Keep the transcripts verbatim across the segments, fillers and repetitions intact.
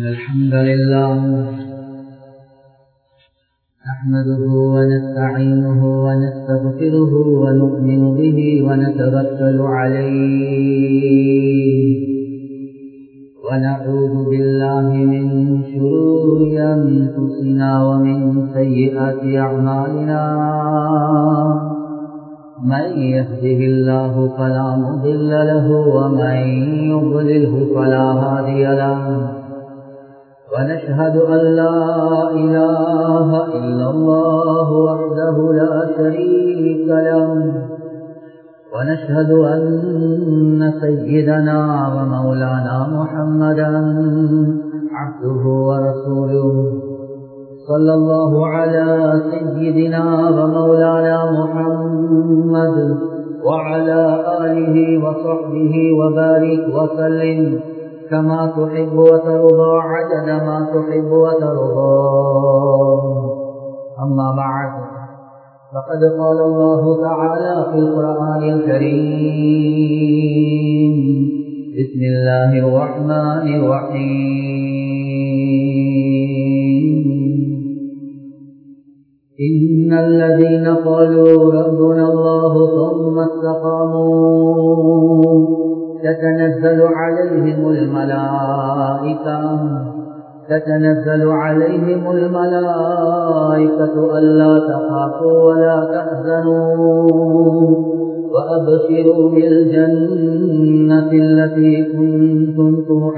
الحمد لله نحمده ونستعينه ونستغفره ونؤمن به ونتوكل عليه ونعوذ بالله من شرور أنفسنا ومن سيئات أعمالنا من يهده الله فلا مضل له ومن يضلله فلا هادي له ونشهد أن لا إله إلا الله وحده لا شريك له ونشهد أن سيدنا ومولانا محمدا عبده ورسوله صلى الله على سيدنا ومولانا محمد وعلى آله وصحبه وبارك وسلم كما تحب وترضى عدد ما تحب وترضى. أما بعد فقد قال الله تعالى في القرآن الكريم بسم الله الرحمن الرحيم إن الذين قالوا ربنا الله ثم استقاموا تتنزل عليهم الملائكة تتنزل عليهم الملائكة ألا تخافوا ولا تحزنوا وأبشروا بالجنة التي كنتم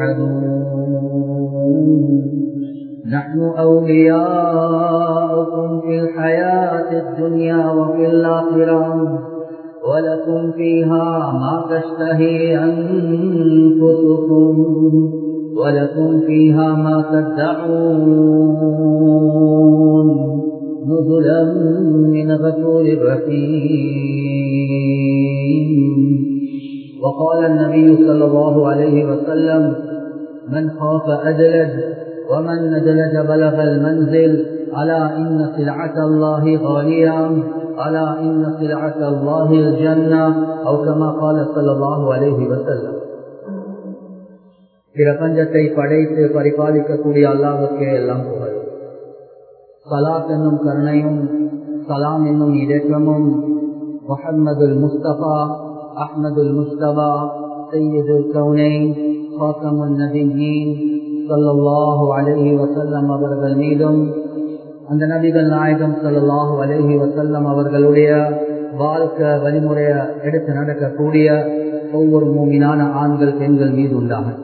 توعدون نحن أولياؤكم في الحياة الدنيا وفي الآخرة ولكم فيها ما تشتهي أنفسكم ولكم فيها ما تدعون نزلا من غفور رحيم. وقال النبي صلى الله عليه وسلم من خاف أدلج ومن ندلج بلغ المنزل ألا إن سلعة الله غالية ألا إن سلعة الله الجنة أو كما قال صلى الله عليه وسلم. பிரபஞ்சத்தை படைத்து பரிபாலிக்கக்கூடிய அல்லாஹ்வுக்கே எல்லாம் புகழ். ஸலாத் என்னும் கருணையும் சலாம் என்னும் இரக்கமும் முஹம்மதுல் முஸ்தபா அஹ்மதுல் முஸ்தபா சய்யிதுல் கௌனைன் ஃபாத்திமுன் நபியீன் ஸல்லல்லாஹு அலைஹி வஸல்லம் அவர்கள் மீதும் அந்த நபிகள் நாயகம் ஸல்லல்லாஹு அலைஹி வஸல்லம் அவர்களுடைய வாழ்க்கை வழிமுறையை எடுத்து நடக்கக்கூடிய ஒவ்வொரு மூமினான ஆண்கள் பெண்கள் மீது உண்டாகும்.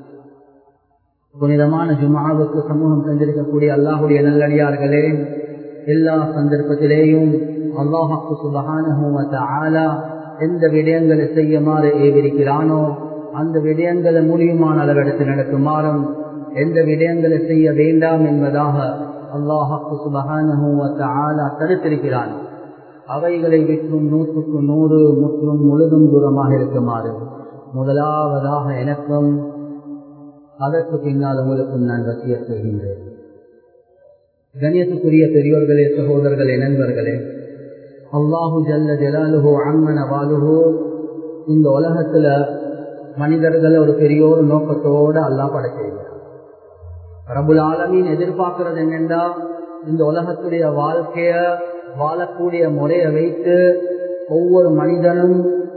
புனிதமான ஜும்ஆவுக்கு சமூகம் சென்றிருக்கக்கூடிய அல்லாஹுடைய நல்லடியார்களே, எல்லா சந்தர்ப்பத்திலேயும் அல்லாஹ் சுப்ஹானஹு வ தஆலா எந்த விடயங்களை செய்யுமாறு ஏவிருக்கிறானோ அந்த விடயங்களை முடியுமான அளவெடுத்து நடக்குமாறும் எந்த விடயங்களை செய்ய வேண்டாம் என்பதாக அல்லாஹ் சுப்ஹானஹு வ தஆலா தடுத்திருக்கிறான். அவைகளை விற்றும் நூற்றுக்கு நூறு முற்றும் முழுதும் தூரமாக இருக்குமாறு முதலாவதாக எனக்கும் அதற்கு பின்னால் உங்களுக்கும் நான் வசியத் செய்கின்றேன். கண்ணியத்துக்குரிய பெரியோர்களே, சகோதரர்களே, நண்பர்களே, அல்லாஹு ஜல்ல ஜலாலுஹு அம்மன வாலுஹு இந்த உலகத்துல மனிதர்களை ஒரு பெரிய ஒரு நோக்கத்தோடு அல்லாஹ் படைச்சிருக்கிறார். ரப்புல் ஆலமீன் எதிர்பார்க்கிறது என்னென்றா, இந்த உலகத்துடைய வாழ்க்கைய வாழக்கூடிய முறையை வைத்து ஒவ்வொரு மனிதனும்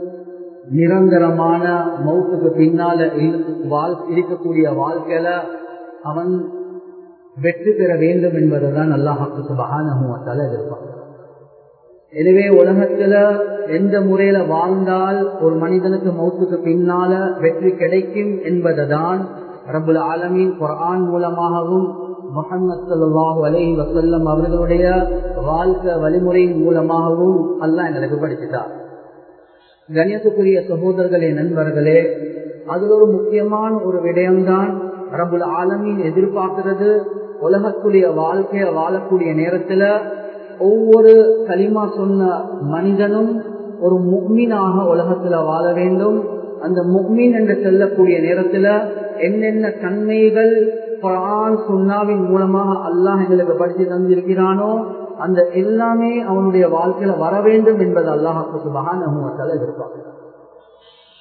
நிரந்தரமான மௌத்துக்கு பின்னால இருக்கக்கூடிய வாழ்க்கையில அவன் வெற்றி பெற வேண்டும் என்பதுதான் அல்லாஹ் சுப்ஹானஹு வ தஆலா எதிர்பார்க்கிறார். எனவே உலகத்துல எந்த முறையில வாழ்ந்தால் ஒரு மனிதனுக்கு மௌத்துக்கு பின்னால வெற்றி கிடைக்கும் என்பதுதான் ரப்புல் ஆலமீன் குர்ஆன் மூலமாகவும் முஹம்மது ஸல்லல்லாஹு அலைஹி வஸல்லம் அவர்களுடைய வாழ்க்கை வழிமுறையின் மூலமாகவும் அல்லாஹ் எங்களுக்கு படிச்சுட்டார். கண்ணியத்துக்குரிய சகோதரர்களே, நண்பர்களே, அதில் ஒரு முக்கியமான ஒரு விடயம்தான் ரப்புல் ஆலமீன் எதிர்பார்க்கிறது. உலகத்துடைய வாழ்க்கைய வாழக்கூடிய நேரத்துல ஒவ்வொரு கலிமா சொன்ன மனிதனும் ஒரு முஃமினாக உலகத்துல வாழ வேண்டும். அந்த முஃமின் என்று சொல்லக்கூடிய நேரத்துல என்னென்ன தன்மைகள் குர்ஆன் சுன்னாவின் மூலமாக அல்லாஹ் எங்களுக்கு படித்து தந்திருக்கிறானோ அந்த எல்லாமே அவனுடைய வாழ்க்கையில வர வேண்டும் என்பது அல்லாஹ் சுப்ஹானஹு வ தஆலா எதிர்பார்க்கிறார்.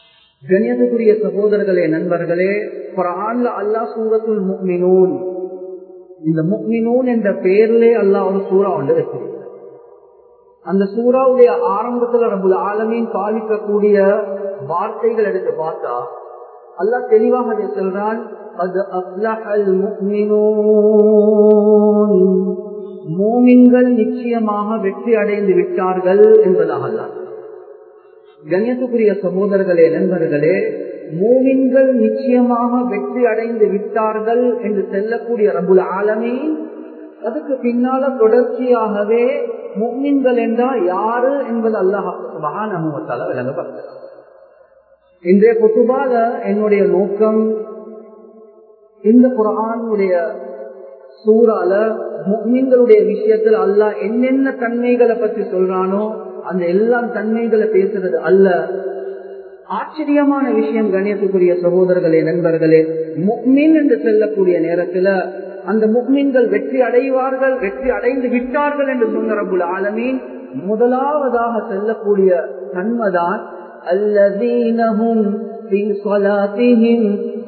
கண்ணியத்துக்குரிய சகோதரர்களே, நண்பர்களே, குர்ஆன்ல அல்லாஹ் சூரத்துல் முஃமினூன், இந்த முஃமினூன் என்ற பெயரிலே அல்லாஹ் ஒரு சூரா ஒன்று வச்சிருக்கிறார். அந்த சூறாவுடைய ஆரம்பத்துல ரப்புல் ஆலமீன் பாவிக்கக்கூடிய வார்த்தைகள் எடுத்து பார்த்தா அல்லாஹ் தெளிவாக சொல்றான், கத் அஃப்லஹல் முஃமினூன், மூமின்கள் நிச்சயமாக வெற்றி அடைந்து விட்டார்கள் என்பதாக அல்லாஹ். கண்ணியத்துக்குரிய சகோதரர்களே, நண்பர்களே, மூமின்கள் நிச்சயமாக வெற்றி அடைந்து விட்டார்கள் என்று சொல்லக்கூடிய ரப்புல் ஆலமீன் அதுக்கு பின்னால தொடர்ச்சியாகவே முஃமின்கள் என்றால் யாரு என்பது அல்லாஹ் சுப்ஹானஹு வ தஆலா விளங்கப்படுத்துகிறார். இன்றைய குத்துபால என்னுடைய நோக்கம் இந்த குர்ஆனுடைய சூறால முஃமின்களுடைய விஷயத்தில் அல்லாஹ் என்னென்ன தன்மைகளை பற்றி சொல்றானோ அந்த எல்லா தன்மைகளை பேசுறது அல்ல. ஆச்சரியமான விஷயம் கண்ணியத்துக்குரிய சகோதரர்களே, நண்பர்களே, முஃமின் என்று சொல்லக்கூடிய நேரத்துல அந்த முஃமின்கள் வெற்றி அடைவார்கள், வெற்றி அடைந்து விட்டார்கள் என்று சொன்ன ரப்புல் ஆலமீன் முதலாவதாக சொல்லக்கூடிய தன்மைதான் அல்லதீனஹும் ஃபீ ஸலாத்திஹிம்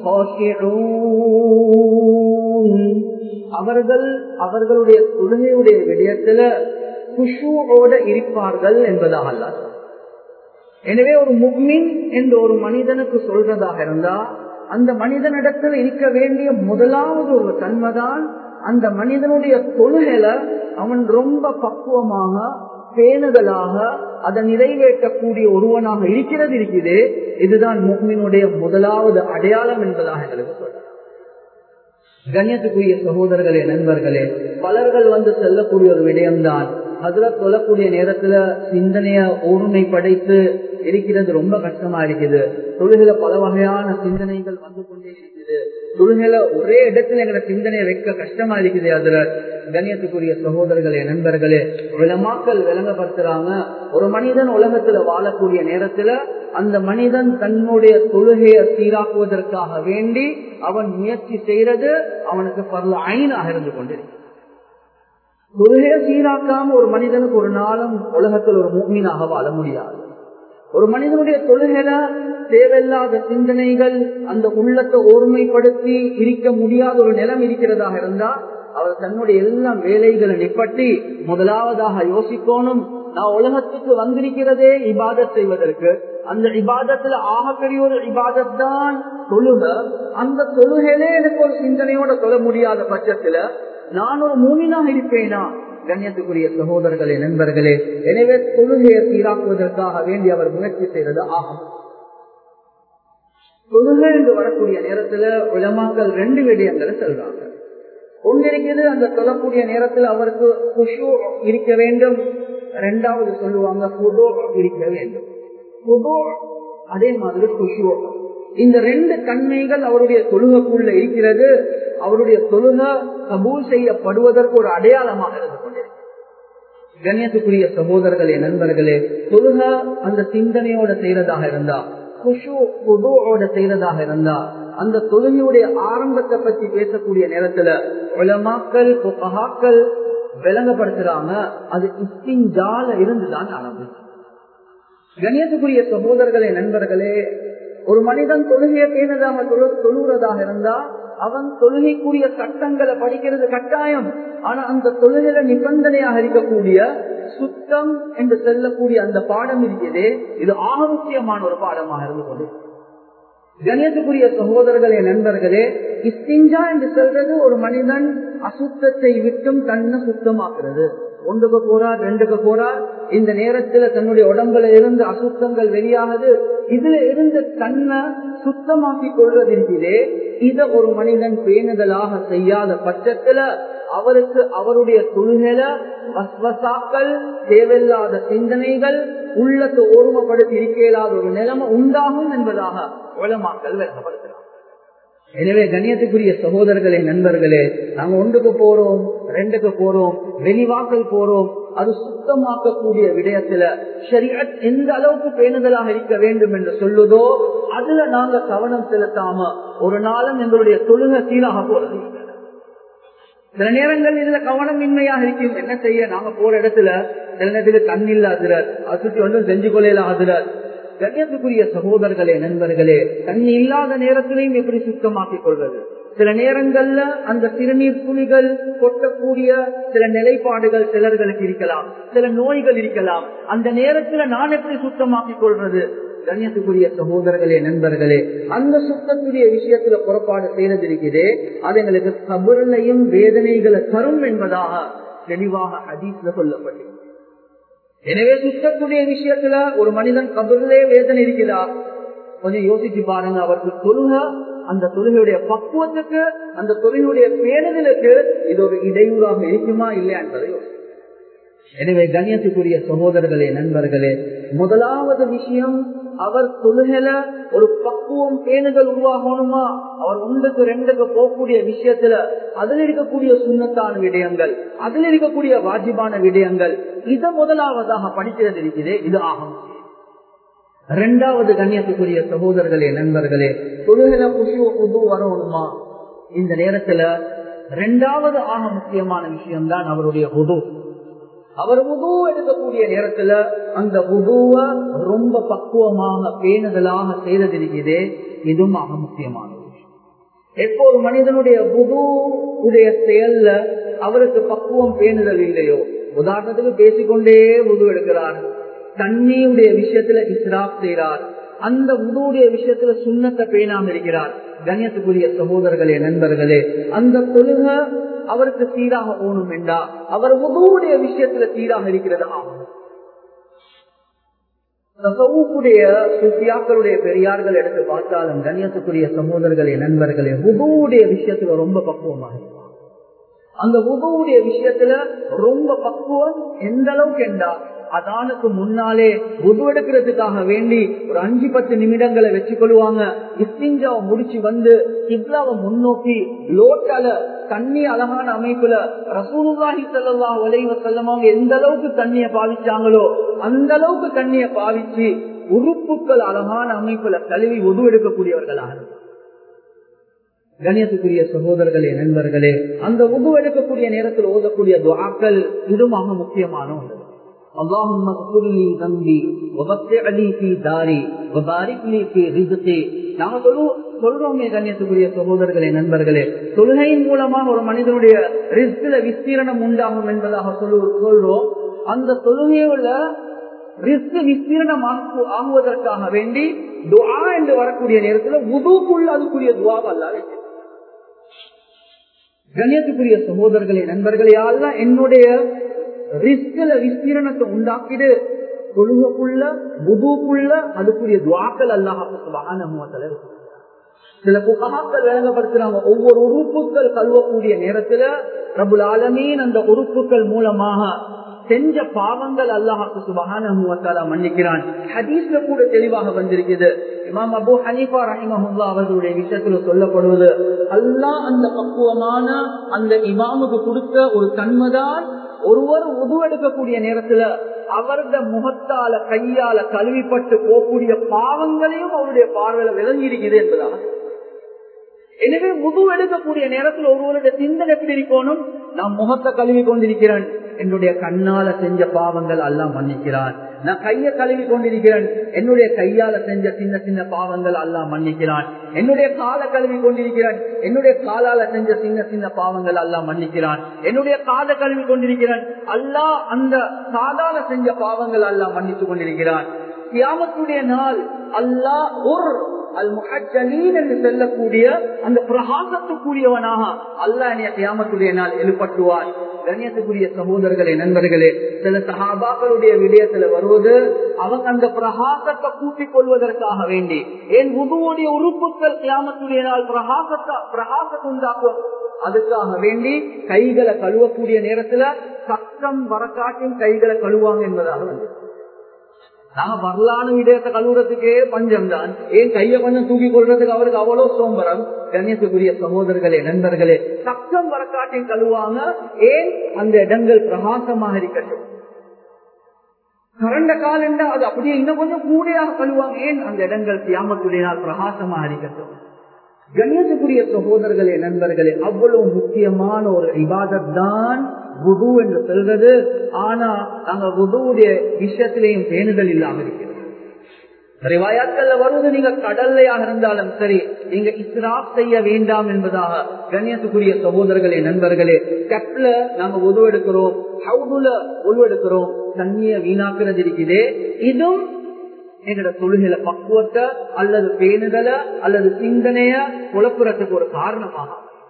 காஷிஊன், அவர்கள் அவர்களுடைய தொழுகையுடைய விடயத்துல குஷூஓட இருப்பார்கள் என்பதாக அல்லாஹ். எனவே ஒரு முஃமின் என்று ஒரு மனிதனுக்கு சொல்றதாக இருந்தா அந்த மனிதனிடத்தில் இருக்க வேண்டிய முதலாவது ஒரு தன்மைதான் அந்த மனிதனுடைய தொழுகையில அவன் ரொம்ப பக்குவமாக பேணுதலாக அதை நிறைவேற்றக்கூடிய ஒருவனாக இருக்கிறது இருக்குது. இதுதான் முஃமினுடைய முதலாவது அடையாளம் என்பதாக எங்களுக்கு சொல்ற. கண்ணியத்துக்குரிய சகோதரர்களே, நண்பர்களே, பலர்கள் வந்து செல்லக்கூடிய ஒரு விடயம்தான் ஹஜ்ரத் சொல்லக்கூடிய நேரத்துல சிந்தனைய ஒருமை படைத்து இருக்கிறது ரொம்ப கஷ்டமா இருக்குது. தொழுகையில பல வகையான சிந்தனைகள் வந்து கொண்டே இருக்குது. தொழுகையில ஒரே இடத்துல எங்களை சிந்தனையை வைக்க கஷ்டமா இருக்குது. அதுல கண்ணியத்துக்குரிய சகோதரர்களே, நண்பர்களே, உலமாக்கள் விளங்கப்படுத்துறாங்க, ஒரு மனிதன் உலகத்துல வாழக்கூடிய நேரத்துல அந்த மனிதன் தன்னுடைய தொழுகையை சீராக்குவதற்காக வேண்டி அவன் முயற்சி செய்யறது அவனுக்கு பரல ஐனாக இருந்து கொண்டிருக்கு. தொழுகையை சீராக்காம ஒரு மனிதனுக்கு ஒரு நாளும் உலகத்தில் ஒரு முஃமினாக வாழ முடியாது. ஒரு மனிதனுடைய தொழுகையில தேவையில்லாத சிந்தனைகள் அந்த உள்ளத்தை ஒருமைப்படுத்தி இருக்க முடியாத ஒரு நிலம் இருக்கிறதாக இருந்தா அவர் தன்னுடைய எல்லா வேலைகளை நிப்பட்டி முதலாவதாக யோசிக்கணும், நான் உலகத்துக்கு வந்திருக்கிறதே இபாதத் செய்வதற்கு. அந்த இபாதத்துல ஆகப்பெரிய ஒரு இபாதத் தான் தொழுக. அந்த தொழுகையிலே எனக்கு ஒரு சிந்தனையோட சொல்ல முடியாத பட்சத்துல நான் ஒரு மூமினாக இருப்பேனா? கண்ணியத்துக்குரிய சகோதரர்களே, நண்பர்களே, எனவே தொழுகையை சீராக்குவதற்காக வேண்டி அவர் முயற்சி செய்வது ஆகும். தொழுகை என்று வரக்கூடிய நேரத்துல உலமாக்கள் ரெண்டு விடயங்களை சொல்றாங்க. ஒன்றிருக்கிறது, அந்த சொல்லக்கூடிய நேரத்தில் அவருக்கு குஷூ இருக்க வேண்டும். ரெண்டாவது சொல்லுவாங்க குதூ இருக்க வேண்டும். குதூ அதே மாதிரி குஷூ, இந்த ரெண்டு தன்மைகள் அவருடைய தொழுகைக்குள்ள இருக்கிறது. அவருடைய தொழுகை கபூல் செய்யப்படுவதற்கு ஒரு அடையாளமாக இருந்து கொண்டிருக்கு. கண்ணியத்துக்குரிய சகோதரர்களே, நண்பர்களே, தொழுகை அந்த சிந்தனையோட செய்யறதாக இருந்தா, குஷூ குதூஓட செய்யறதாக இருந்தா, அந்த தொழுகையுடைய ஆரம்பத்தை பற்றி பேசக்கூடிய நேரத்துல உலமாக்கள் ஃபுகஹாக்கள் விளங்கப்படுத்துறாங்க, அது இஸ்திஞ்சால இருந்துதான் ஆரம்பிச்சு. கண்ணியத்துக்குரிய சகோதரர்களே, நண்பர்களே, ஒரு மனிதன் தொழுகையை பேணதாக தொழுகிறதாக இருந்தா அவன் தொழுகைக்குரிய சட்டங்களை படிக்கிறது கட்டாயம். ஆனா அந்த தொழுகையில நிபந்தனையாக இருக்கக்கூடிய சுத்தம் என்று சொல்லக்கூடிய அந்த பாடம் இருக்கிறதே, இது ஆரோக்கியமான ஒரு பாடமாக இருந்து கொண்டு. கண்ணியத்துக்குரிய சகோதரர்களே, நண்பர்களே, இஸ்திஞ்சா என்று சொல்றது ஒரு மனிதன் அசுத்தத்தை விட்டும் தன்னை சுத்தமாக்குறது. ஒன்றுக்கு போறார், ரெண்டுக்கு போறார், இந்த நேரத்துல தன்னுடைய உடம்புல இருந்து அசுத்தங்கள் வெளியாகுது, இதுல இருந்து தன்னை சுத்தமாக்கி கொள்வது இருக்கிறதே, இத ஒரு மனிதன் பேணுதலாக செய்யாத பட்சத்துல அவருக்கு அவருடைய தொழுகையில வஸ்வசாக்கள், தேவையில்லாத சிந்தனைகள், உள்ளத்தை ஒருமைப்படுத்தி இருக்க இயலாத ஒரு நிலைமை உண்டாகும் என்பதாக உலமாக்கள் விளக்கப்படுத்துறாங்க. எனவே கண்ணியத்துக்குரிய சகோதரர்களே, நண்பர்களே, நாங்க ஒன்றுக்கு போறோம், ரெண்டுக்கு போறோம், வெளிவாக்கல் போறோம், அது சுத்தமாக்கக்கூடிய விடயத்துல ஷரியத் எந்த அளவுக்கு பேணுதலாக இருக்க வேண்டும் என்று சொல்லுதோ அதுல நாங்க கவனம் செலுத்தாம ஒரு நாளும் எங்களுடைய தொழுகை சீராக போறது. சில நேரங்கள் இதுல கவனம் இன்மையாக இருக்கும். என்ன செய்ய, நாங்க போற இடத்துல சில நேரத்துக்கு தண்ணி இல்ல ஆகுறார், அது சுற்றி ஒன்றும் செஞ்சு கொள்ளையில ஆகுறார், கண்ணியத்துக்குரிய சகோதரர்களே நண்பர்களே, தண்ணி இல்லாத நேரத்திலையும் எப்படி சுத்தமாக்கிக் கொள்வது? சில நேரங்கள்ல அந்த சிறுநீர் துளிகள் கொட்டக்கூடிய சில நிலைப்பாடுகள் சிலர்களுக்கு இருக்கலாம், சில நோய்கள் இருக்கலாம். அந்த நேரத்துல நான் எப்படி சுத்தமாக்கிக் கொள்வது? கண்ணியத்துக்குரிய சகோதரர்களே நண்பர்களே, அந்த சுத்தத்துடைய விஷயத்துல புறப்பாடு செய்யறதிருக்கிறதே, அது எங்களுக்கு கபர்லையும் வேதனைகளை தரும் என்பதாக தெளிவாக ஹதீஸ்ல சொல்லப்பட்டது. எனவே சுத்தத்துடைய விஷயத்துல ஒரு மனிதன் கபர்லே வேதனை இருக்கிறதா கொஞ்சம் யோசிச்சு பாருங்க. அவருக்கு தொழுக, அந்த தொழுகையுடைய பக்குவத்துக்கு, அந்த தொழுகையுடைய பேணுதலுக்கு இது ஒரு இடையூறாக இருக்குமா இல்லையா என்பதை யோசி. எனவே கண்ணியத்துக்குரிய சகோதரர்களே நண்பர்களே, முதலாவது விஷயம், அவர் தொழுகையில ஒரு பக்குவம் பேணுதல் உருவாகணுமா? அவர் ஒன்றுக்கு ரெண்டுக்கு போகக்கூடிய விஷயத்துல அதில் இருக்கக்கூடிய சுண்ணத்தான விடயங்கள், அதில் இருக்கக்கூடிய வாஜிபான விடயங்கள், இதை முதலாவதாக படிக்கிறது இருக்கிறதே, இது ஆகும். இரண்டாவது கண்ணியத்துக்குரிய சகோதரர்களே நண்பர்களே, தொழுகையில குஷு வரணுமா? இந்த நேரத்துல இரண்டாவது ஆக முக்கியமான விஷயம்தான் அவருடைய உது. அவர் உது எடுக்கக்கூடிய நேரத்துல அந்த உதுவ ரொம்ப பக்குவமாக பேணுதலாக செய்ததிருக்கிறதே, இதுவும் ஆக முக்கியமான விஷயம். எப்போ ஒரு மனிதனுடைய உது உடைய செயல்ல அவருக்கு பக்குவம் பேணுதல் இல்லையோ, உதாரணத்துக்கு பேசிக்கொண்டே உது எடுக்கிறார், தண்ணியுடைய விஷயத்துல இஸ்ராப் செய்கிறார், அந்த உதுவுடைய விஷயத்துல சுண்ணத்தை பேணாம இருக்கிறார். கண்ணியத்துக்குரிய சகோதரர்களே நண்பர்களே, அந்த தொழுக அவருக்கு சீராக போகணும் என்றா அவர் உதுவுடைய விஷயத்துல சீராக இருக்கிறது ஆகும். சுஃபியாக்களுடைய பெரியார்கள் எடுத்து பார்த்தாலும் கண்ணியத்துக்குரிய சகோதரர்களே நண்பர்களே, உதுவுடைய விஷயத்துல ரொம்ப பக்குவமாக இருப்பார். அந்த உதுவுடைய விஷயத்துல ரொம்ப பக்குவம் எந்த அளவுக்கு என்றா, அதானுக்கு முன்னாலே உது எடுக்கிறதுக்காக வேண்டி ஒரு அஞ்சு பத்து நிமிடங்களை வச்சு கொள்வாங்க. இஸ்திஞ்சாவை முடிச்சு வந்து கிப்லாவை முன்னோக்கி லோட்டால தண்ணி அழகான அமைப்புல ரசூலுல்லாஹி ஸல்லல்லாஹு அலைஹி வஸல்லம் அவங்க எந்த அளவுக்கு தண்ணியை பாவிச்சாங்களோ அந்த அளவுக்கு தண்ணியை பாவிச்சு உறுப்புகள் அழகான அமைப்புல கழுவி உது எடுக்கக்கூடியவர்களாக. கண்ணியத்துக்குரிய சகோதரர்களே நண்பர்களே, அந்த உது எடுக்கக்கூடிய நேரத்தில் ஓதக்கூடிய துஆக்கள் இதுமாக முக்கியமான ஒன்று. اللهم اغفر لي ذنبي ووسع لي في داري وبارك لي في رزقي. நாம சொல்றோமே கண்ணியத்துக்குரிய சகோதரர்களே நண்பர்களே, தொழுகையின் மூலமாக ஒரு மனிதனுடைய ரிஸ்க்ல விஸ்தீரணம் உண்டாகும் என்பதாக சொல்றோம். அந்த தொழுகையுள்ள ரிஸ்க் விஸ்தீரணம் ஆகுவதற்காக வேண்டி துஆ என்று வரக்கூடிய நேரத்தில் வுதுக்குள்ள அதுக்குரிய துஆவை அல்லாஹ் வைக்கிறார். கண்ணியத்துக்குரிய சகோதரர்களே நண்பர்களே, அல்லாஹ் என்னுடைய ரிஸ்க்ல விஸ்தீரணத்தை உண்டாக்கிடு, தொழுகைக்குள்ள வுதுக்குள்ள அதுக்குரிய துஆக்கள் அல்லாஹ் சுப்ஹானஹு வ தஆலா. சில புகாக்கள் விளங்கப்படுத்துறாங்க, ஒவ்வொரு உறுப்புகள் கழுவக்கூடிய நேரத்துல ரப்புல் ஆலமீன் அந்த உறுப்புகள் மூலமாக செஞ்ச பாவங்கள் அல்லாஹ்வுக்கு சுப்ஹானஹு வ தஆலா மன்னிக்கிறான். ஹதீஸ்ல கூட தெளிவாக வந்திருக்குது. இமாம் அபூ ஹனீஃபா ரஹிமஹுல்லாஹ் அவர்களுடைய விஷயத்துல சொல்லப்படுவது, அல்லாஹ் அந்த பக்குவமான அந்த இமாமுக்கு கொடுத்த ஒரு தன்மைதான் ஒருவர் உது எடுக்கக்கூடிய நேரத்துல அவரது முகத்தால கையால கழுவிப்பட்டு போகக்கூடிய பாவங்களையும் அவருடைய பார்வையில விளங்கி இருக்குது என்பதாக. எனவே உது எடுக்கக்கூடிய நேரத்தில் ஒருவருடைய சிந்தனை எப்படி இருக்கணும்? நான் முகத்தை கழுவி கொண்டிருக்கிறேன், என்னுடைய கண்ணால செஞ்ச பாவங்கள் அல்லாஹ் மன்னிக்கிறான். நான் கையை கழுவி கொண்டிருக்கிறேன், என்னுடைய கையால செஞ்ச சின்ன சின்ன பாவங்கள் அல்லாஹ் மன்னிக்கிறான். என்னுடைய காலை கழுவி கொண்டிருக்கிறேன், என்னுடைய காலால செஞ்ச சின்ன சின்ன பாவங்கள் அல்லாஹ் மன்னிக்கிறான். என்னுடைய காதை கழுவி கொண்டிருக்கிறேன், அல்லாஹ் அந்த காதால செஞ்ச பாவங்கள் அல்லாஹ் மன்னித்து கொண்டிருக்கிறான். கியாமத்துடைய நாள் அல்லாஹ் ஒரு அல் முஹஜ்ஜலீன் என்று சொல்லக்கூடிய அந்த பிரகாசத்துக்குரியவனாக அல்லாஹ் என்னைய கியாமத்துடைய நாள் எழுப்பட்டுவான். கண்ணியத்துக்குரிய சகோதரர்களே நண்பர்களே, சில சஹாபாக்களுடைய விடயத்துல வருவது, அவங்க அந்த பிரகாசத்தை கூட்டிக் கொள்வதற்காக வேண்டி, ஏன் உதுவுடைய உறுப்புகள் கியாமத்துடைய நாள் பிரகாசத்தை பிரகாசத்தை உண்டாக்கும், அதுக்காக வேண்டி கைகளை கழுவக்கூடிய நேரத்துல சத்தம் வரக்காட்டின் கைகளை கழுவாங்க என்பதாக வந்து நாங்க வரலான விடயத்தை கழுவுறதுக்கே பஞ்சம் தான், ஏன் கையை கொஞ்சம் தூக்கி கொள்றதுக்கு அவருக்கு அவ்வளவு சோம்பரம். கண்ணியத்துக்குரிய சகோதரர்களே நண்பர்களே, சத்தம் வரக்காட்டின் கழுவாங்க, ஏன் அந்த இடங்கள் பிரகாசமாக இருக்கட்டும். கரண்ட கால் என்றா அது அப்படியே இன்னும் கொஞ்சம் கூடையாக கழுவாங்க, ஏன் அந்த இடங்கள் கியாமத்துடைய நாள் பிரகாசமாக இருக்கட்டும். கண்ணியத்துக்குரிய சகோதரர்களே நண்பர்களே, அவ்வளவு முக்கியமான ஒரு இபாதத் தான் வுது என்று சொல்றது. ஆனா நாங்க வுதுவுடைய விஷயத்திலேயும் பேணுதல் இல்லாமல் இருக்கிறது. ரிவாயாத்கள்ல வருவது நீங்க கடல்லையாக இருந்தாலும் சரி, நீங்க இஸ்ராப் செய்ய வேண்டாம் என்பதாக. கண்ணியத்துக்குரிய சகோதரர்களே, நண்பர்களே, கப்ல நாங்க உதவெடுக்கிறோம், ஹவுதுல உதவெடுக்கிறோம், தண்ணிய வீணாக்குறது இருக்குதே, இதுவும் எங்களோட தொழுகையில பக்குவத்தை அல்லது பேணுதலை அல்லது சிந்தனைய குழப்புறதுக்கு ஒரு காரணமாக.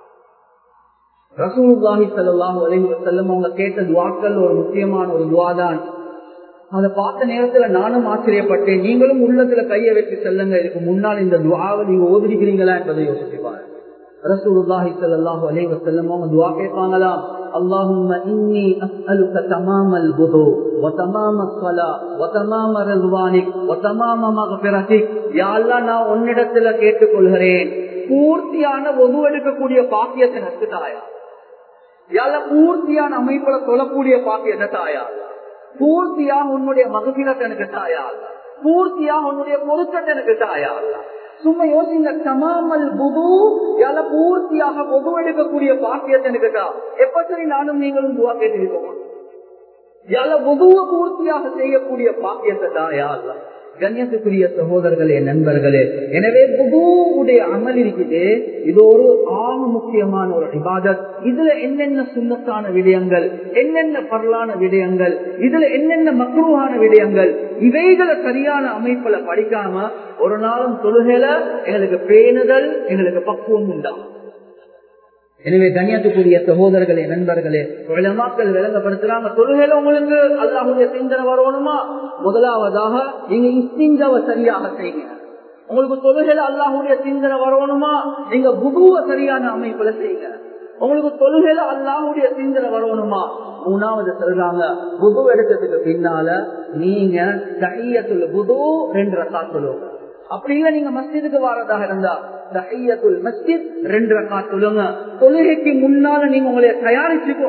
ரசூலுல்லாஹி ஸல்லல்லாஹு அலைஹி வஸல்லம் அவங்க கேட்ட துஆக்கள் ஒரு முக்கியமான ஒரு துஆ தான். அதை பார்த்த நேரத்துல நானும் ஆச்சரியப்பட்டேன். நீங்களும் உள்ளத்துல கையை வச்சு செல்லுங்க, இதுக்கு முன்னால் இந்த துஆவை நீங்க ஓதுகிறீங்களா என்பதை யோசிப்பாங்க. ரசூலுல்லாஹி ஸல்லல்லாஹு அலைஹி வஸல்லம் அவங்க துஆ கேட்பாங்களாம், அல்லாஹும்ம இன்னி அஸ்அலுக தமாமல் புது வ தமாமஸ் ஸலா வ தமாம ரிضவானிக் வ தமாம மக்ஃபிரத்திக். யா அல்லாஹ், நான் உன்னிடத்துல கேட்டுக்கொள்கிறேன், பூர்த்தியான வுது எடுக்கக்கூடிய பாக்கியத்தை எனக்கு தாயா. யா அல்லாஹ், பூர்த்தியான அமைப்புல சொல்லக்கூடிய பாக்கியத்தை தாயா. பூர்த்தியாக உன்னுடைய மகபிரத்தை எனக்கு தாயா. பூர்த்தியாக உன்னுடைய பொருத்தத்தை எனக்கு தாயா. சும்மா யோசிங்க, தமாமல் புது, யால பூர்த்தியாக பொது எடுக்கக்கூடிய பாக்கியத்தை எனக்கு தா. எப்ப சரி நானும் நீங்களும் துவா கேட்டிருக்கோம், யால புதுவ பூர்த்தியாக செய்யக்கூடிய பாக்கியத்தை தாயா. கண்ணியத்துக்குரிய சகோதரர்களே, நண்பர்களே, எனவே புதுவுடைய அமல் இருக்குது. இது ஒரு ஆக முக்கியமான ஒரு இபாதத். இதுல என்னென்ன சுன்னத்தான விடயங்கள், என்னென்ன பரலான விடயங்கள், இதுல என்னென்ன மக்ரூஹான விடயங்கள், இவைகளை சரியான அமைப்புல படிக்காம ஒரு நாளும் தொழுகையில எங்களுக்கு பேணுதல், எங்களுக்கு பக்குவம் உண்டாகும். எனவே கண்ணியத்துக்குரிய சகோதரர்களே, நண்பர்களே, உலமாக்கள் விளங்கப்படுத்துறாங்க, தொழுகையில உங்களுக்கு அல்லாஹ்வுடைய சிந்தனை வரணுமா, முதலாவதாக நீங்க இஸ்திஞ்சாவை சரியாக செய்யுங்க. உங்களுக்கு தொழுகையில அல்லாஹ்வுடைய சிந்தனை வரணுமா, நீங்க வுதுவை சரியான அமைப்புல செய்யுங்க. உங்களுக்கு தொழுகையில அல்லாஹ்வுடைய சிந்தனை வரணுமா, மூணாவது சொல்றாங்க, வுது எடுத்ததுக்கு பின்னால நீங்க தஹிய்யத்துல் வுது ரெண்டு ரக்காத் தொழுங்க. அப்படி இல்ல நீங்க மஸ்ஜிதுக்கு வாரதாக இருந்தா தஹிய்யத்துல் மஸ்ஜித் ரெண்டு ரக்காத் தொழுங்க. தொழுகைக்கு முன்னால நீங்க உங்களை தயாரிச்சுக்கோ.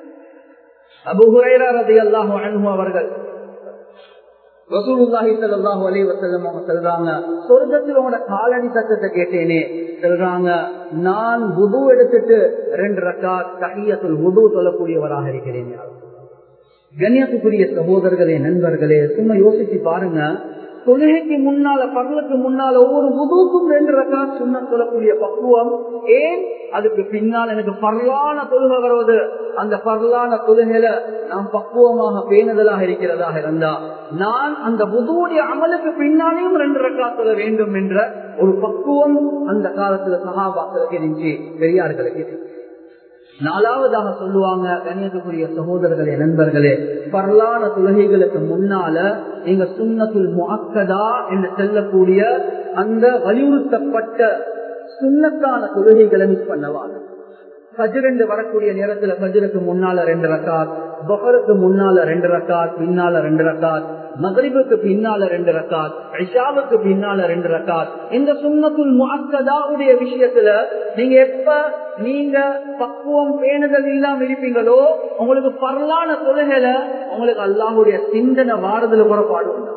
அபூ ஹுரைரா ரலியல்லாஹு அன்ஹு அவர்கள் ரசூலுல்லாஹி ஸல்லல்லாஹு அலைஹி வஸல்லம் அவங்க சொல்றாங்க, சொர்க்கத்தில் உங்களோட காலடி சத்தத்தை கேட்டேனே, சொல்றாங்க, நான் வுது எடுத்துட்டு ரெண்டு ரக்காத் தஹிய்யத்துல் வுது தொழக்கூடியவராக இருக்கிறேன். கண்ணியத்துக்குரிய சகோதரர்களே, நண்பர்களே, சும்மா யோசிச்சு பாருங்க, தொழுகைக்கு முன்னால பகலுக்கு முன்னால ஒவ்வொரு வுதுக்கும் ரெண்டு ரக்காத் சுன்னத் சொல்லக்கூடிய பக்குவம். ஏன்? அதுக்கு பின்னால் எனக்கு பரலான தொழுகை வருவது, அந்த பரலான தொழுகையில நாம் பக்குவமாக பேணுதலாக இருக்கிறதாக இருந்தா நான் அந்த வுதுவுடைய அமலுக்கு பின்னாலேயும் ரெண்டு ரக்காத் தொழ வேண்டும் என்ற ஒரு பக்குவம் அந்த காலத்துல சஹாபாக்களுக்கு இருந்துச்சு, பெரியார்களுக்கு இருந்துச்சு. நாலாவதாக சொல்லுவாங்க, கண்ணியத்துக்குரிய சகோதரர்களே, நண்பர்களே, பரலான தொழுகைகளுக்கு முன்னால நீங்க சுன்னத்துல் முஅக்கதா என்று செல்லக்கூடிய அந்த வலியுறுத்தப்பட்ட சுன்னத்தான தொழுகைகளை மிஸ் பண்ணவாங்க. ஃபஜ்ர் வரக்கூடிய நேரத்துல ஃபஜ்ருக்கு முன்னால ரெண்டு ரக்காத், துஹருக்கு முன்னால ரெண்டு ரக்காத், பின்னால ரெண்டு ரக்காத், மக்ரிபுக்கு பின்னால ரெண்டு ரக்காத், இஷாவுக்கு பின்னால ரெண்டு ரக்காத். இந்த சுன்னத்துல் முஅக்கதாவுடைய விஷயத்துல நீங்க எப்ப நீங்க பக்குவம் பேணுதல் இல்லாம இருப்பீங்களோ, உங்களுக்கு பரலான தொழுகையில உங்களுக்கு அல்லாஹ்வுடைய சிந்தனை வாரதுல புறப்பாடு உண்டு.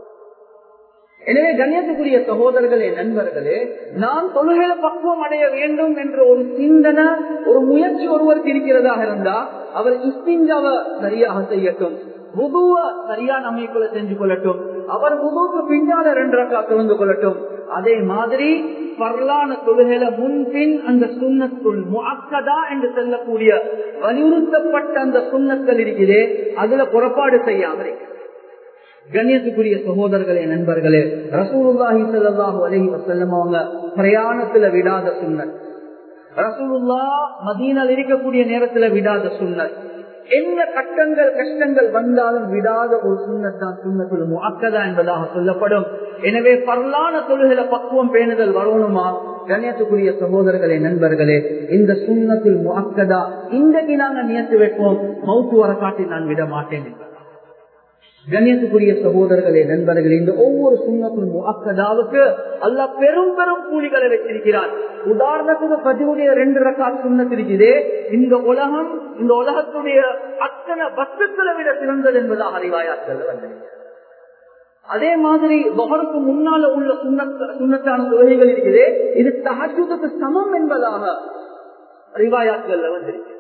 எனவே கண்ணியத்துக்குரிய சகோதரர்களே, நண்பர்களே, நான் தொழுகையில பக்குவம் அடைய வேண்டும் என்ற ஒரு சிந்தனை, ஒரு முயற்சி ஒருவருக்கு இருக்கிறதாக இருந்தா அவர் இஸ்திஞ்சாவை சரியாக செய்யட்டும், வுதுவ சரியான அமைப்புல செஞ்சு கொள்ளட்டும், அவர் வுதுவுக்கு பின்னால ரெண்டு ரக்காத் தொழுந்து கொள்ளட்டும். அதே மாதிரி பரலான தொழுகையில முன்பின் அந்த சுன்னத்துல் முஅக்கதா என்று செல்லக்கூடிய வலியுறுத்தப்பட்ட அந்த சுன்னத்கள் இருக்கிறே, அதுல புறப்பாடு செய்யாம இருக்கு. கண்ணியத்துக்குரிய சகோதரர்களே, நண்பர்களே, ரசூலுல்லாஹி ஸல்லல்லாஹு அலைஹி வஸல்லம் அவங்க பிரயாணத்துல விடாத சுன்னத், ரசூலுல்லாஹ் மதீனால இருக்கக்கூடிய நேரத்துல விடாத சுன்னத், என்ன கட்டங்கள் கஷ்டங்கள் வந்தாலும் விடாத ஒரு சுன்னத் தான் சுன்னத்துல் முஅக்கதா என்பதாக சொல்லப்படும். எனவே பரலான தொழுகையில பக்குவம் பேணுதல் வரணுமா, கண்ணியத்துக்குரிய சகோதரர்களே, நண்பர்களே, இந்த சுன்னத்துல் முஅக்கதா இன்றைக்கு நாங்க நியத்து வைப்போம், மௌத்து வர காட்டி நான் விட மாட்டேன் என்பதா. கண்ணியத்துக்குரிய சகோதரர்களே, நண்பர்களே, இந்த ஒவ்வொரு சுன்னத்துல் முஅக்கதாவுக்கு அல்லாஹ் பெரும் பெரும் கூலிகளை வச்சிருக்கிறார். உதாரணத்துக்கு ஃபஜ்ருடைய ரெண்டு ரக்காத் சுன்னத் இருக்குது. இந்த உலகம், இந்த உலகத்துடைய அத்தனை வஸ்துக்களை விட சிறந்தது என்பதாக ரிவாயாத்கள் வந்திருக்கிறது. அதே மாதிரி துஹருக்கு முன்னால உள்ள சுன்னத்தான தொழுகைகள் இருக்குது, இது தஹஜ்ஜுதுக்கு சமம் என்பதாக ரிவாயாத்கள் வந்திருக்கு.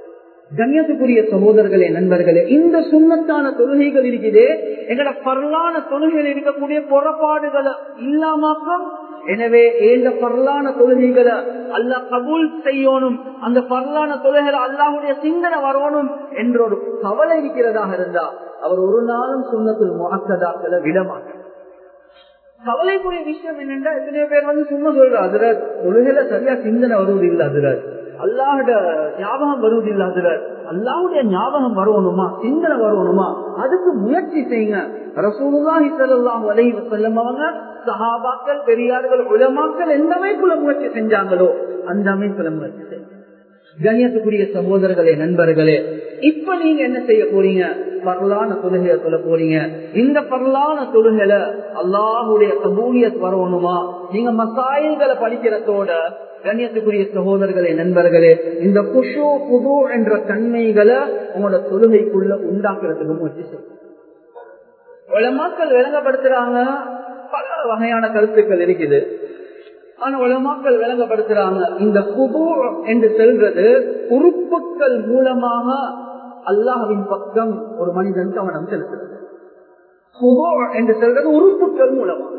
கண்ணியத்துக்குரிய சகோதரர்களே, நண்பர்களே, இந்த சுன்னத்தான தொழுகைகள் இருக்குதே, எங்கட பரலான தொழுகைகள் இருக்கக்கூடிய புறப்பாடுகளை இல்லாமக்கும். எனவே இந்த பரலான தொழுகைகளை அல்லாஹ் கபூல் செய்யணும், அந்த பரலான தொழுகைகளை அல்லாஹ்வுடைய சிந்தனை வரணும் என்ற ஒரு கவலை இருக்கிறதாக இருந்தா அவர் ஒரு நாளும் சுன்னத்துல் முஅக்கதாக்களை விடமாட்டார். கவலைக்குரிய விஷயம் என்னென்றா, எத்தனையோ பேர் வந்து சும்மா சொல்ற அதுல தொழுகையில சரியா சிந்தனை வருவது இல்லை, அதுல அல்லாஹ்வுடைய ஞாபகம் வருவது இல்லை, அதுல அல்லாஹ்வுடைய ஞாபகம் வரணுமா, சிந்தனை வரணுமா, அதுக்கு முயற்சி செய்யுங்க. ரசூலுல்லாஹி ஸல்லல்லாஹு அலைஹி வஸல்லம் அவங்க சஹாபாக்கள், பெரியார்கள், உலமாக்கள் எந்த அமைப்புல முயற்சி செஞ்சாங்களோ அந்த அமைப்புல முயற்சி செய்யுங்க. கண்ணியத்துக்குரிய சகோதரர்களே, நண்பர்களே, இப்ப நீங்க என்ன செய்ய போறீங்க? பரலான தொழுகையை சொல்ல போறீங்க. இந்த பரலான தொழுகையில அல்லாஹ்வுடைய கபூலியத் வரணுமா? நீங்க மசாயில்களை படிக்கிறதோட கண்ணியத்துக்குரிய சகோதரர்களே, நண்பர்களே, இந்த குஷு குது என்ற தன்மைகளை உங்களோட தொழுகைக்குள்ள உண்டாக்குறதுக்கு முயற்சி செய்யும். உலமாக்கள் விளங்கப்படுத்துறாங்க, பல வகையான கருத்துக்கள் இருக்குது. ஆனா உலமாக்கள் விளங்கப்படுத்துறாங்க, இந்த குது என்று சொல்றது உறுப்புக்கள் மூலமாக அல்லாஹ்வின் பக்கம் ஒரு மனிதன் கவனம் செலுத்துறது. குது என்று சொல்றது உறுப்புக்கள் மூலமாக,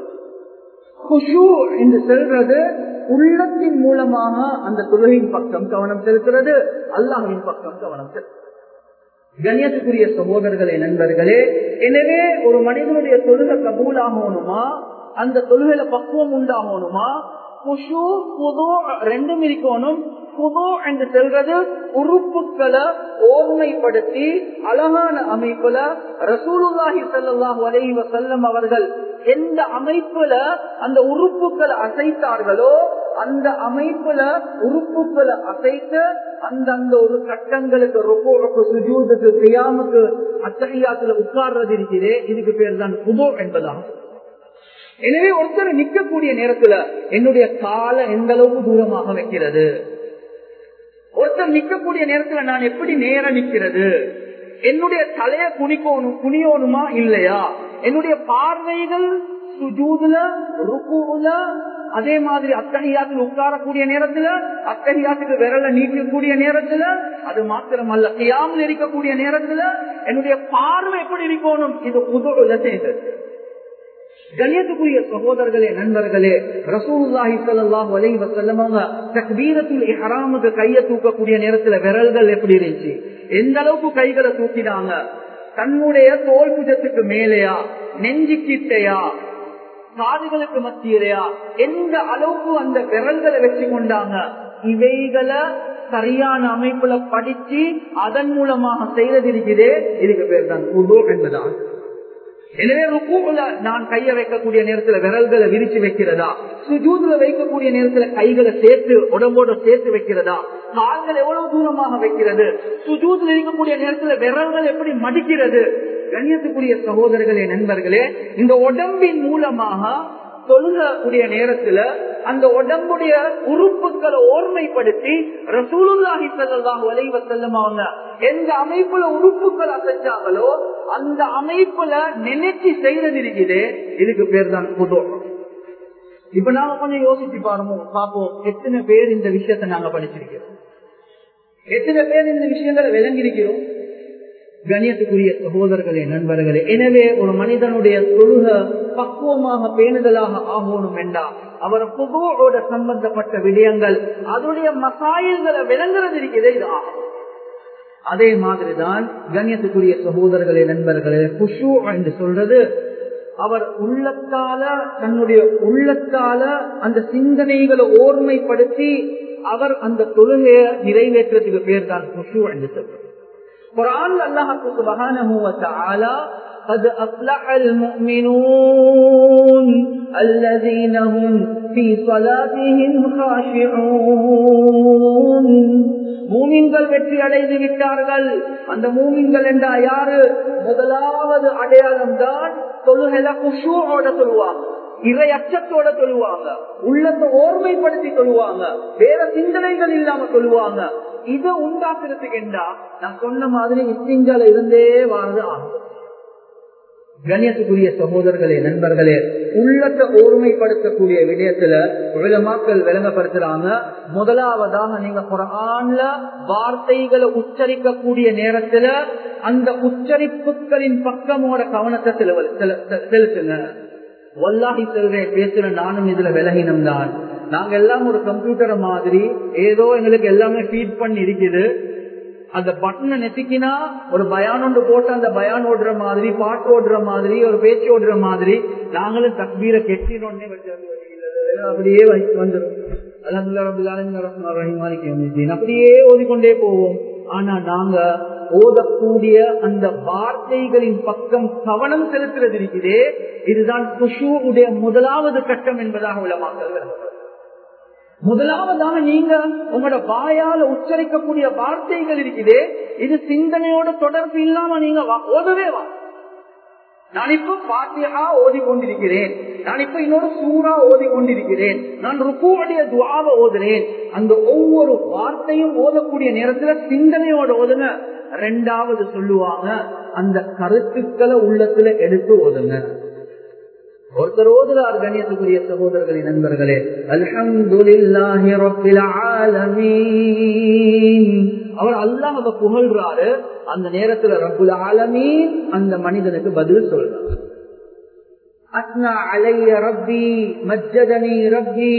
குஷு என்று சொல்றது உள்ளத்தின் மூலமாக அந்த தொழுகையின் பக்கம் கவனம் செலுத்துறது, அல்லாஹ்வின் பக்கம் கவனம் செலுத்துறது. கண்ணியத்துக்குரிய சகோதரர்களே, நண்பர்களே, எனவே ஒரு மனிதனுடைய தொழுகை கபூலாகணுமா, அந்த தொழுகையில பக்குவம் உண்டாகணுமா, குஷு குது ரெண்டும் இருக்கணும். குது என்று சொல்றது உறுப்புக்களை ஓர்மைப்படுத்தி அழகான அமைப்புல ரசூலுல்லாஹி ஸல்லல்லாஹு அலைஹி வஸல்லம் அவர்கள் எந்த அமைப்புல அந்த உறுப்புக்களை அசைத்தார்களோ அந்த அமைப்புல உறுப்புக்களை அசைத்து அந்தந்த ஒரு கட்டங்களுக்கு, ருக்கூக்கு, சுஜூதுக்கு, கியாமுக்கு, அத்தஹியாத்துல உட்கார்றது இருக்கிறே, இதுக்கு பேர் தான் குது என்பதாகும். எனவே ஒருத்தர் நிற்கக்கூடிய நேரத்துல என்னுடைய காலை எந்த அளவுக்கு தூரமாக வைக்கிறது, ஒருத்தர் நிற்கக்கூடிய நேரத்துல நான் எப்படி நேரம் நிற்கிறது, என்னுடைய தலைய குனிக்கணும் குனியோனுமா இல்லையா, என்னுடைய பார்வைகள் சுஜூதுல, ருக்கூல, அதே மாதிரி அத்தஹியாத்துல உட்காரக்கூடிய நேரத்துல, அத்தஹியாத்துக்கு விரல நீக்கக்கூடிய நேரத்துல, அது மாத்திரமல்ல கியாமில் இருக்கக்கூடிய நேரத்துல என்னுடைய பார்வை எப்படி இருக்கணும், இது குதுல செய்தது. கண்ணியத்துக்குரிய சகோதரர்களே, நண்பர்களே, ரசூலுல்லாஹி ஸல்லல்லாஹு அலைஹி வஸல்லம் தக்பீரத்துல் இஹ்ராமுக்கு கையை தூக்கக்கூடிய நேரத்துல விரல்கள் எப்படி இருந்துச்சு, எந்த அளவுக்கு கைகளை தூக்கினாங்க, தன்னுடைய தோல் புஜத்துக்கு மேலையா, நெஞ்சு கிட்டையா, காதுகளுக்கு மத்தியிலையா, எந்த அளவுக்கு அந்த விரல்களை வச்சு கொண்டாங்க. இவைகளை சரியான அமைப்புல படிச்சு அதன் மூலமாக செய்யறது இருக்கிறதே, இதுக்கு பேர் தான் குது என்பதான். எனவே ருக்கூல நான் கையை வைக்கக்கூடிய நேரத்துல விரல்களை விரிச்சு வைக்கிறதா, சுஜூதுல வைக்கக்கூடிய நேரத்துல கைகளை சேர்த்து உடம்போட சேர்த்து வைக்கிறதா, கால்கள் எவ்வளவு தூரமாக வைக்கிறது, சுஜூதுல இருக்கக்கூடிய நேரத்துல விரல்கள் எப்படி மடிக்கிறது. கண்ணியத்துக்குரிய சகோதரர்களே, நண்பர்களே, இந்த உடம்பின் மூலமாக தொழுகக்கூடிய நேரத்துல அந்த உடம்புடைய உறுப்புகளை ஓர்மைப்படுத்தி ரசூலுல்லாஹி ஸல்லல்லாஹு அலைஹி வஸல்லம் அவங்க எந்த அமைப்புல உறுப்புகள் அசைச்சாங்களோ அந்த அமைப்புல நினைச்சு செய்யறது இருக்குது, இதுக்கு பேர் தான் குது. இப்ப நாங்க கொஞ்சம் யோசிச்சு பாருங்க, பாப்போம் எத்தனை பேர் இந்த விஷயத்த நாங்க படிச்சிருக்கிறோம், எத்தனை பேர் இந்த விஷயங்களை விளங்கியிருக்கிறோம். கண்ணியத்துக்குரிய சகோதரர்களே, நண்பர்களே, எனவே ஒரு மனிதனுடைய தொழுக பக்குவமாக பேணுதலாக ஆகணும் என்றால் அவர் குதுவோட சம்பந்தப்பட்ட விடயங்கள் அதனுடைய மசாயில்களை விளங்குறது இருக்கிறதே இது ஆகும். அதே மாதிரிதான் கண்ணியத்துக்குரிய சகோதரர்களே, நண்பர்களே, குஷூ என்று சொல்றது அவர் உள்ளத்தால தன்னுடைய உள்ளத்தால அந்த சிந்தனைகளை ஓர்மைப்படுத்தி அவர் அந்த தொழுகையை நிறைவேற்றத்துக்கு பேர் தான் குஷூ என்று சொல்றது. குர்ஆன்ல அல்லாஹ் சுப்ஹானஹு வ தஆலா قد أفلح المؤمنون الذين هم في صلاتهم خاشعون. மூமின்கள் வெற்றி அடைந்து விட்டார்கள். அந்த மூமின்கள் என்றா யாரு? முதலாவது அடையாளம் தான் தொழுகையில குஷூஓட சொல்லுவாங்க, இறை அச்சத்தோட சொல்லுவாங்க, உள்ளத்தை ஓர்மைப்படுத்தி சொல்லுவாங்க, வேற சிந்தனைகள் இல்லாம சொல்லுவாங்க. இதை உண்டாக்குறதுக்கு என்றா நான் சொன்ன மாதிரி இஸ்திஞ்சால இருந்தே வாழ்ந்து ஆகும். கண்ணியத்துக்குரிய சகோதரர்களே, நண்பர்களே, உள்ளத்தை ஒருமைப்படுத்தக்கூடிய விடயத்துல உலமாக்கள் விளங்கப்படுத்துறாங்க. முதலாவதாக நீங்க குர்ஆன்ல வார்த்தைகளை உச்சரிக்கக்கூடிய நேரத்துல அந்த உச்சரிப்புகளின் பக்கமோட கவனத்தை செலுத்துங்க. வல்லாஹி சொல்றேன், பேசுற நானும் இதுல விலகினம் தான். நாங்க எல்லாம் ஒரு கம்ப்யூட்டர் மாதிரி ஏதோ எங்களுக்கு எல்லாமே ஃபீட் பண்ணி இருக்குது. அந்த பட்டனை நெத்திக்கினா ஒரு பயான் ஒன்று போட்டு அந்த பயான் ஓடுற மாதிரி, பாட்டு ஓடுற மாதிரி, ஒரு பேச்சு ஓடுற மாதிரி நாங்களும் தக்பீரை கெட்டினோடனே அப்படியே வந்துடும். அப்படியே ஓதிக்கொண்டே போவோம். ஆனா நாங்க ஓதக்கூடிய அந்த வார்த்தைகளின் பக்கம் கவனம் செலுத்துறது இருக்குதே, இதுதான் குஷூஉடைய முதலாவது கட்டம் என்பதாக உலமாக்கள். முதலாவதாக நீங்க உங்களோட வாயால உச்சரிக்கக்கூடிய வார்த்தைகள் இருக்குதே, இது சிந்தனையோட தொடர்பு இல்லாம நீங்க ஓதவே வா. நான் இப்ப ஃபாத்திஹா ஓதி கொண்டிருக்கிறேன், நான் இப்ப இன்னொரு சூரா ஓதி கொண்டிருக்கிறேன், நான் ருக்குவுடைய துஆவை ஓதுறேன். அந்த ஒவ்வொரு வார்த்தையும் ஓதக்கூடிய நேரத்துல சிந்தனையோட ஓதுங்க. ரெண்டாவது சொல்லுவாங்க, அந்த கருத்துக்களை உள்ளத்துல எடுத்து ஓதுங்க. ஒருத்தர் ஓதுறார், கண்ணியத்துக்குரிய சகோதரர்களின் நண்பர்களே, அல்ஹம்துலில்லாஹி ரப்பில் ஆலமீன், அவர் அல்லாஹ்வை புகழ்றாரு. அந்த நேரத்துல ரப்புல் ஆலமீன் அந்த மனிதனுக்கு பதில் சொல்றார். அஸ்னா அலைய ரப்பி மஜ்ஜதனி ரப்பி,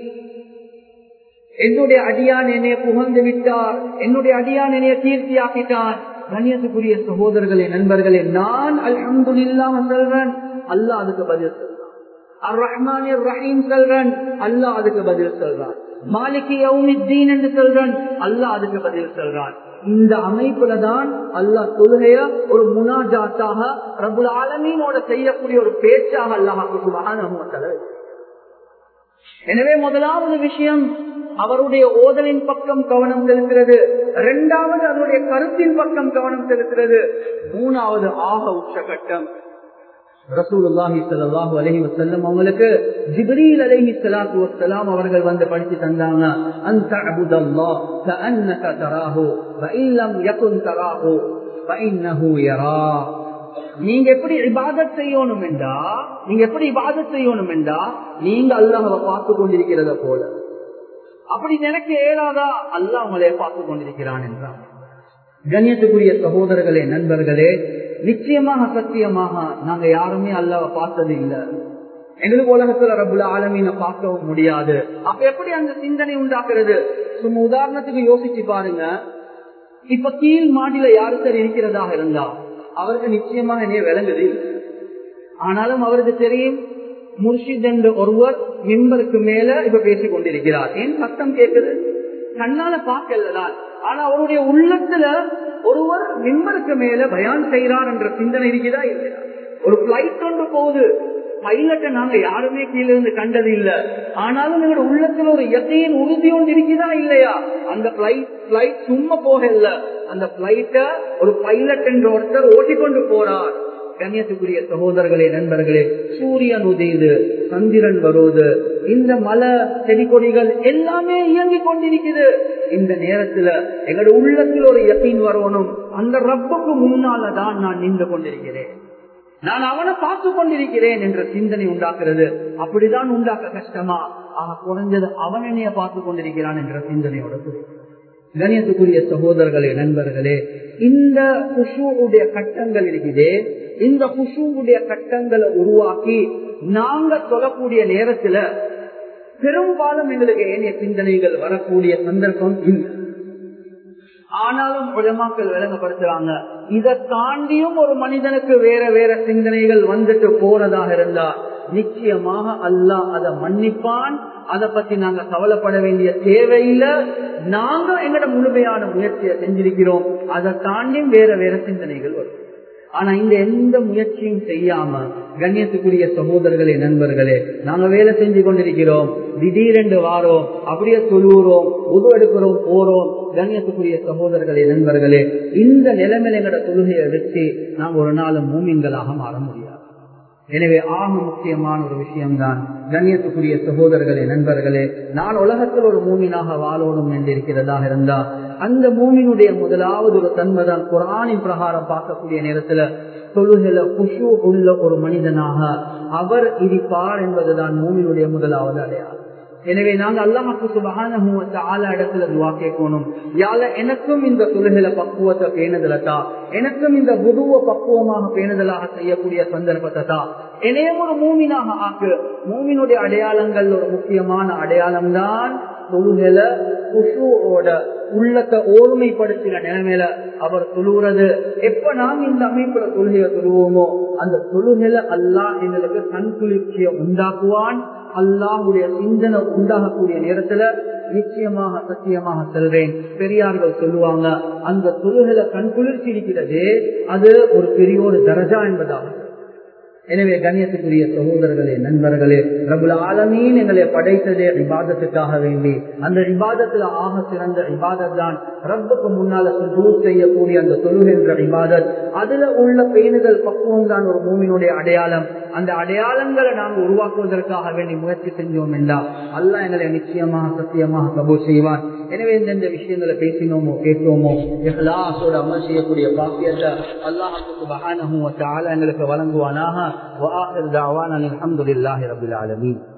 என்னுடைய அடியான் என்னைய புகழ்ந்து விட்டார், என்னுடைய அடியான் என்னைய கீர்த்தியாக்கிட்டான். கண்ணியத்துக்குரிய சகோதரர்களே நண்பர்களே, நான் அல்ஹம்துலில்லாஹ் சொல்றேன், அல்லாஹ் அதுக்கு பதில் சொல்றான். அர் ரஹ்மான் ரஹீம் சொல்றேன், அல்லாஹ் அதுக்கு பதில் சொல்றான். மாலிகி யௌமித்தீன் என்று சொல்றேன், அல்லாஹ் அதுக்கு பதில் சொல்றான். இந்த அமைப்புல தான் அல்லாஹ் தொழுகைய ஒரு முனாஜாத்தாக ரப்புல் ஆலமீனோட செய்யக்கூடிய ஒரு பேச்சாக அல்லாஹ் சுப்ஹானஹு வ தஆலா. எனவே முதலாவது விஷயம் அவருடைய ஓதலின் பக்கம் கவனம் செலுத்துறது, இரண்டாவது அவருடைய கருத்தின் பக்கம் கவனம் செலுத்துறது, மூணாவது ஆக உச்சகட்டம் ரசூலுல்லாஹி ஸல்லல்லாஹு அலைஹி வஸல்லம் அவங்களுக்கு ஜிப்ரீல் அலைஹிஸ்ஸலாத்து வஸ்ஸலாம் அவர்கள் வந்து படிச்சு தந்தாங்க. அன்த அபுதல்லாஹ் கஅன்னக தராஹு வஇல்லம் யகுன் தராஹு ஃபஇன்னஹு யரா. நீங்க எப்படி இபாதத் செய்யணும் என்றா, நீங்க எப்படி இபாதத் செய்யணும் என்றா நீங்க அல்லாஹ்வை பார்த்து கொண்டிருக்கிறத போல. அப்படி நினைக்க ஏறாதா, அல்லாஹ் உங்களை பார்த்து கொண்டிருக்கிறான் என்றான். கண்ணியத்துக்குரிய சகோதரர்களே நண்பர்களே, நிச்சயமாக சத்தியமாக நாங்க யாருமே அல்லாஹ்வை பார்த்தது இல்லை. எங்களுக்கு உலகத்துல ரப்புல் ஆலமீனை பார்க்கவும் முடியாது. அப்ப எப்படி அந்த சிந்தனை உண்டாக்குறது? சும்மா உதாரணத்துக்கு யோசிச்சு பாருங்க. இப்ப கீழ் மாடியில யாரு சார் இருக்கிறதாக இருந்தா அவருக்கு நிச்சயமாக என்னைய விளங்குது. ஆனாலும் அவருக்கு தெரியும் முர்ஷித் என்ற ஒருவர் மிம்பருக்கு மேல இப்ப பேசிக் கொண்டிருக்கிறார். ஏன் சத்தம் கேட்குது? கண்ணால பார்க்கலதான். ஆனா அவருடைய உள்ளத்துல ஒருவர் மிம்பருக்கு மேல பயான் செய்கிறார் என்ற சிந்தனை இருக்குதா இல்லையா? ஒரு பிளைட் ஒன்று போகுது, பைலட்டை நாங்க யாருமே கீழே இருந்து கண்டது இல்ல. ஆனாலும் எங்களோட உள்ளத்துல ஒரு யக்கீன் உறுதி ஒன்று இருக்குதா இல்லையா? அந்த பிளைட் பிளைட் சும்மா போகல, அந்த பிளைட்ட ஒரு பைலட் என்ற ஒருத்தர் ஓட்டிக்கொண்டு போறார். கண்ணியத்துக்குரிய சகோதரர்களே நண்பர்களே, சூரியன் உதயுது, சந்திரன் வருவது, இந்த மலை செடி கொடிகள் எல்லாமே இயங்கிக் கொண்டிருக்குது. இந்த நேரத்துல எங்களோட உள்ளத்தில் ஒரு யக்கீன் வரணும், அந்த ரப்புக்கு முன்னாலதான் நான் நின்று கொண்டிருக்கிறேன், நான் அவனை பார்த்து கொண்டிருக்கிறேன் என்ற சிந்தனை உண்டாக்குறது. அப்படிதான் உண்டாக்க கஷ்டமா? ஆக குறைஞ்சது அவன் என்னைய பார்த்து கொண்டிருக்கிறான் என்ற சிந்தனையோட. கண்ணியத்துக்குரிய சகோதரர்களே நண்பர்களே, இந்த குஷூவுடைய கட்டங்கள் இருக்குதே, இந்த குஷூவுடைய கட்டங்களை உருவாக்கி நாங்க சொல்லக்கூடிய நேரத்துல பெரும்பாலும் எங்களுக்கு ஏனைய சிந்தனைகள் வரக்கூடிய சந்தர்ப்பம் இல்லை. ஆனாலும் உலமாக்கள் விளங்கப்படுத்துறாங்க, இதை தாண்டியும் ஒரு மனிதனுக்கு வேற வேற சிந்தனைகள் வந்துட்டு போறதாக இருந்தா நிச்சயமாக அல்லாஹ் அதை மன்னிப்பான். அதை பத்தி நாங்க கவலைப்பட வேண்டிய தேவையில்லை. நாங்க எங்களோட முழுமையான முயற்சியை செஞ்சிருக்கிறோம். அதை தாண்டியும் வேற வேற சிந்தனைகள் வரும். ஆனா இந்த எந்த முயற்சியும் செய்யாம கண்ணியத்துக்குரிய சகோதரர்களே நண்பர்களே, நாங்க வேலை செஞ்சு கொண்டிருக்கிறோம், திடீரென்று வாரோம், அப்படியே சொல்லுறோம், உது எடுக்கிறோம், போறோம். கண்ணியத்துக்குரிய சகோதரர்களே நண்பர்களே, இந்த நிலைமையில எங்களோட தொழுகையை வச்சு நாங்க ஒரு நாள் மூமின்களாக மாற முடியாது. எனவே ஆக முக்கியமான ஒரு விஷயம்தான் கண்ணியத்துக்குரிய சகோதரர்களே, நண்பர்களே, நான் உலகத்தில் ஒரு மூமினாக வாழணும் என்றிருக்கிறதாக இருந்தா அந்த மூமினுடைய முதலாவது ஒரு தன்மைதான் குர்ஆனின் பிரகாரம் பார்க்கக்கூடிய நேரத்துல தொழுகையில குஷு உள்ள ஒரு மனிதனாக அவர் இருப்பார் என்பதுதான் மூமினுடைய முதலாவது அடையாளம். எனவே நாங்க அல்லாஹ்வுக்கு சுப்ஹானஹு வ தஆலா இடத்துல துஆ கேட்கணும். யா அல்லாஹ், எனக்கும் இந்த தொழுகையில பக்குவத்தை பேணுதலதா, எனக்கும் இந்த வுதுவை பக்குவமாக பேணுதலாக செய்யக்கூடிய சந்தர்ப்பத்தை தான் என்னையும் ஒரு மூமினாக ஆக்கு. மூமினுடைய அடையாளங்கள் ஒரு முக்கியமான அடையாளம் தான் தொழுகையில குஷூஓட உள்ளத்தை ஓர்மைப்படுத்தின நிலைமையில அவர் தொழுகிறது. எப்ப நாம் இந்த அமைப்புல தொழுகையை தொழுவோமோ அந்த தொழுகையில அல்லாஹ் எங்களுக்கு கண் குளிர்ச்சியை உண்டாக்குவான். அல்லாஹ்வுடைய சிந்தனை உண்டாகக்கூடிய நேரத்துல நிச்சயமாக சத்தியமாக சொல்றேன், பெரியார்கள் சொல்லுவாங்க, அந்த தொழுகையில கண் குளிர்ச்சி இருக்கிறது அது ஒரு பெரிய ஒரு தரஜா என்பதாக. எனவே கண்ணியத்துக்குரிய சகோதரர்களே, நண்பர்களே, ரப்புல் ஆலமீன் எங்களை படைத்ததே இபாதத்துக்காக வேண்டி. அந்த இபாதத்துல ஆக சிறந்த இபாதத் தான் ரப்புக்கு முன்னால சுஜூத் செய்யக்கூடிய அந்த தொழுகை என்ற இபாதத். அதுல உள்ள பேணுதல் பக்குவம் தான் ஒரு மூமினுடைய அடையாளம். அந்த அடையாளங்களை நாங்கள் உருவாக்குவதற்காக வேண்டி முயற்சி செஞ்சோம் என்றால் அல்லாஹ் எங்களை நிச்சயமாக சத்தியமாக கபூல் செய்வான். எனவே இந்த விஷயங்களை பேசினோமோ கேட்டோமோ இஹ்லாஸோட அமல் செய்யக்கூடிய பாக்கியத்தை அல்லாஹ் சுப்ஹானஹு வ தஆலா எங்களுக்கு வழங்குவானாக. வ ஆகிர் தஅவானா அல்ஹம்துலில்லாஹி ரப்பில் ஆலமீன்.